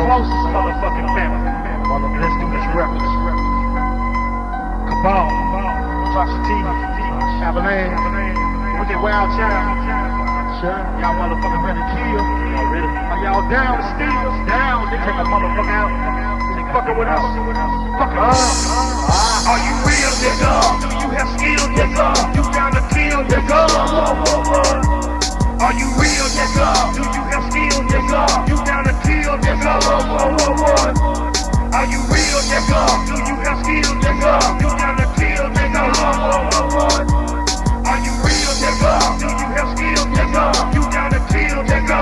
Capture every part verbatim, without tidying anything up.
closest motherfucking family. Let's do this record. Cabal, Tasha T, Avalanche, with that Wild Child. Sure. Y'all motherfucking ready to kill. Y'all ready? Are y'all down still? Down. They take a motherfucker out. They fucking with us. Fuck us. Are you real, nigga? Do you have skill, nigga? You down to kill, nigga? Are you real, nigga? Do you have skill, nigga? You down to kill, nigga? Are you real, nigga? Do you have skill, nigga? You down to kill, nigga? Are you real, nigga? Do you have skill, nigga? You down to kill, nigga?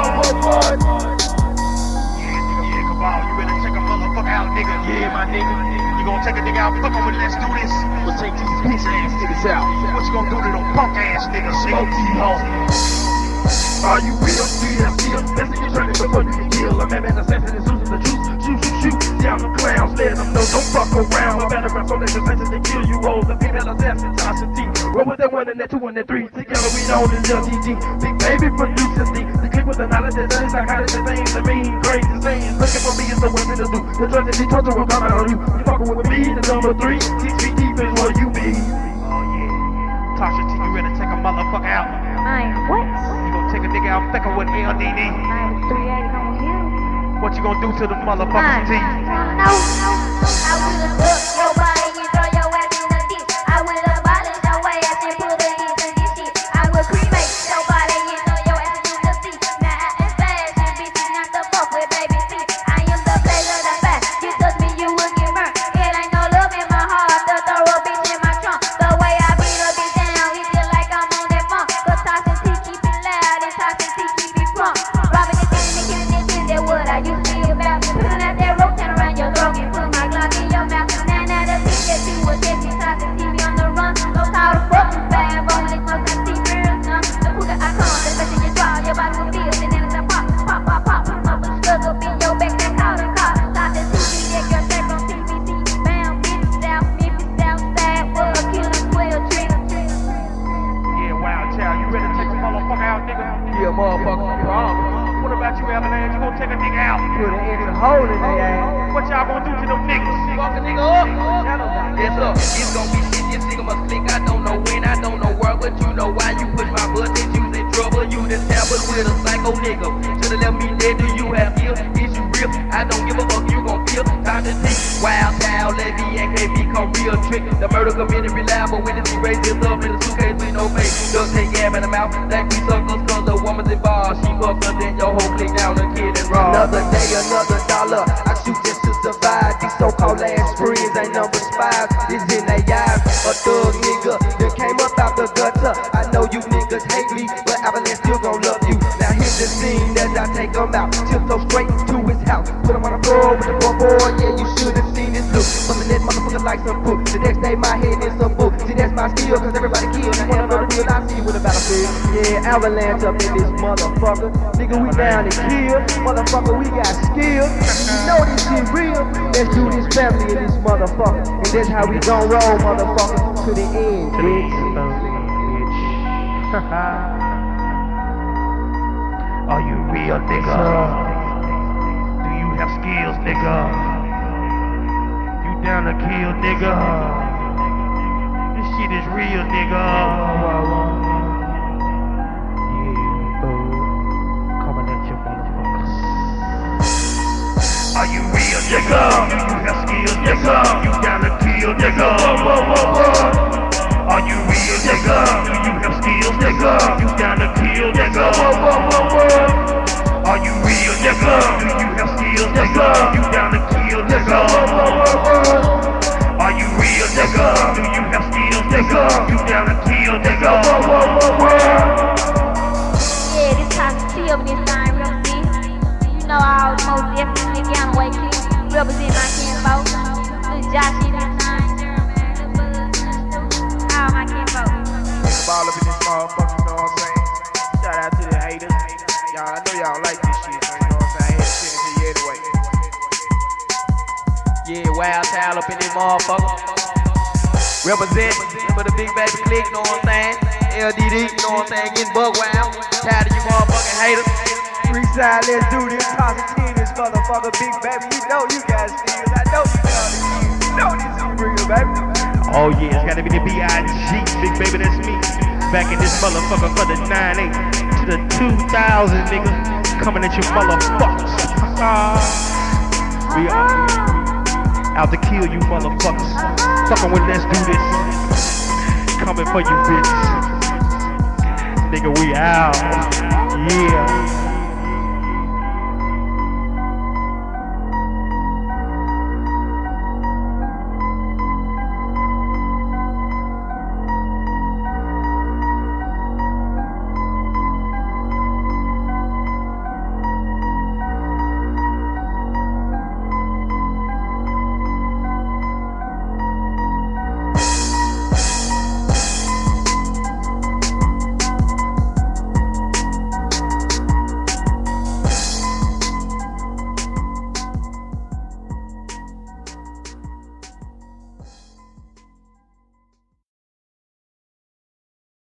Yeah, nigga, yeah, come on. You ready to take a motherfucker out, nigga? Yeah, my nigga. You gonna take a nigga out, fuck him with, let's do this. We'll take these bitch ass niggas out. What you gonna do to them punk ass niggas? Smoke these hoes. Are you real? Do you have skill? Best thing you turn it before you can kill. A man, man, assassin is losing the juice. Shoot, shoot, shoot. Down them clowns, let them know. Don't fuck around. My battleground so they can sentence they kill you hoes. The female assassin, Tasha T. Roll with that one and that two and that three. Together we known as L T G. Big baby producers D. The click with the knowledge that does psychotic things. The mean, crazy sayings. Looking for me is the weapon to do. The drugs that they told you will come out on you. You fucking with me, the number three. Six feet deep is what you be. Oh yeah. Tasha T, you ready to take a motherfucker out? Nine what? You gonna take a nigga out fucking with L D D? Nine three eight on him. What you gonna do to the motherfuckers, T? No, no. I would've took your body and throw your ass in the ditch. I would've abolished your ass and put it into this shit. I would cremate your body and throw your ass in the sea. Now I am fast and bitches not the fuck with baby C. I am the pleasure, the fact. You touch me, you will get burnt. It ain't no love in my heart to throw a bitch in my trunk. The way I beat a bitch down, it feel like I'm on that funk. Cause Tasha T keep it loud and Tasha T keep it plump. Robbing and stealing and killing and shit, that what I used to be about. Pulling out that rope, turn around your throat and put my Glock in your mouth. Now now the bitch that you was catching, Tasha T be on the run. No how to fuck you bad, boy, when they smoke that T real son. The quicker I come, the better you draw. Your body will feel, and then it's a pop, pop, pop, pop. Mother stuck up in your back, that call and call. Tasha T be that girl straight from P B C. Bound, bitch, south, Memphis, south side, was a killer, twelve tricks. Yeah, Wild Child, you ready to take a motherfucker out, nigga? Yeah, motherfucker, problem. What about you, Avalanche? You gonna take a nigga out? Put an extra hole in their ass. What y'all gonna do to them niggas? Fuck a nigga up. Yes, sir. It's gonna be shit. This nigga must think. I don't know when, I don't know where, but you know why you put my butt in. You in trouble. You done tampered with a psycho nigga. Should've left me dead. Do you have ill? Is you real? I don't give a fuck. You gon' feel. Time to see. Wild Child, Levy, A K B, come real trick. The murder committed reliable witness. He raised his up in a suitcase with no face. Just take gab in the mouth. Like we suckers, cause the woman's involved. She fucked us, then your whole clique down the kid and raw. Another day, another dollar. I shoot just to survive. These so-called last friends ain't number five. It's in their eyes. A thug nigga that came up out the gutter. I know you niggas hate me, but Avalanche still gon' love you. Now here's the scene as I take them out. Tiptoe straight to his house. Put him on the floor with the boy, boy. Yeah, you should've seen this look. Bustin' that motherfucker like some book. The next day my head is some book. See, that's my skill, cause everybody killed. Now wanna know the real, I see you with a battlefield. Yeah, Avalanche up in this motherfucker. Nigga, we down to kill. Motherfucker, we got skill. You know this shit real. Let's do this family in this motherfucker. And that's how we gon' roll, motherfucker. To the end, bitch. Are you real, nigga? Do you have skills, nigga? You down to kill, nigga? This shit is real, nigga. Yeah, boo. Coming at you, motherfuckers. Are you real, nigga? Do you have skills, nigga? You down to kill, nigga? Are you real, nigga? Do you have skills, nigga? You down to kill, nigga? Are you real, nigga? Do you have skills, nigga? You down to kill, nigga? Are you real, nigga? Do you have skills, nigga? You down to kill, nigga? Yeah, this Tasha T up in this time, real big. You know all the most definitely down the way, kid. Represent my kinfolk. Little Josh in this time. All my kinfolk. Ball up in this motherfucker, you know what I'm saying? Shout out to the haters. Y'all, I know y'all like this shit, so you know what I'm saying? I had to send it to you anyway. Yeah, Wild Child up in this motherfucker. Represent for the big baby clique, know what I'm saying? L D D, know what I'm saying? Getting bug wild. Tired of you motherfucking haters. Freestyle, let's do this. Constantine, this motherfucker, big baby. You know you got steals. I know you got it. You know this is real, baby. Oh yeah, it's gotta be the B I G, big baby, that's me. Back in this motherfucker for the nine eight to the two thousand, nigga. Coming at you motherfuckers. We are out to kill you motherfuckers. Fucking with let's do this. Coming for you bitches. Nigga, we out. Yeah.